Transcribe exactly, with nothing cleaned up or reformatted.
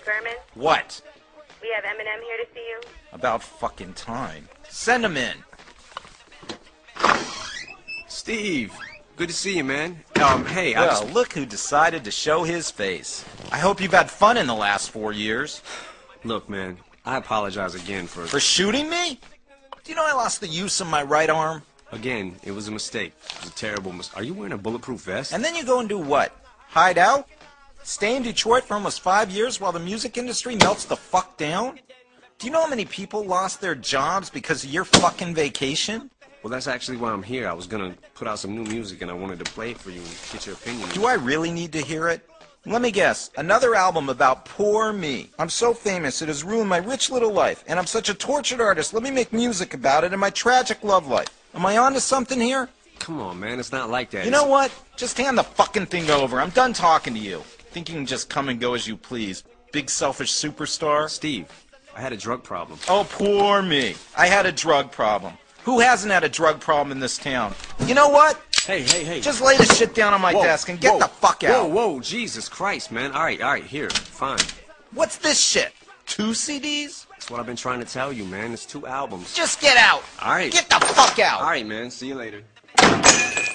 Berman? What? We have Eminem here to see you. About fucking time. Send him in. Steve, good to see you, man. Um, hey, I Well, just... look who decided to show his face. I hope you've had fun in the last four years. Look, man, I apologize again for... For shooting me? Do you know I lost the use of my right arm? Again, it was a mistake. It was a terrible mistake. Are you wearing a bulletproof vest? And then you go and do what? Hide out? Stay in Detroit for almost five years while the music industry melts the fuck down? Do you know how many people lost their jobs because of your fucking vacation? Well, that's actually why I'm here. I was gonna put out some new music and I wanted to play it for you and get your opinion. Do I really need to hear it? Let me guess. Another album about poor me. I'm so famous it has ruined my rich little life, and I'm such a tortured artist. Let me make music about it and my tragic love life. Am I onto something here? Come on, man. It's not like that. You know what? Just hand the fucking thing over. I'm done talking to you. Think you can just come and go as you please. Big selfish superstar. Steve, I had a drug problem. Oh, poor me. I had a drug problem. Who hasn't had a drug problem in this town? You know what? Hey, hey, hey. Just lay the shit down on my Whoa, desk and get whoa, the fuck out. Whoa, whoa, Jesus Christ, man. All right, all right, here, fine. What's this shit? Two C Ds? That's what I've been trying to tell you, man. It's two albums. Just get out. All right. Get the fuck out. All right, man. See you later.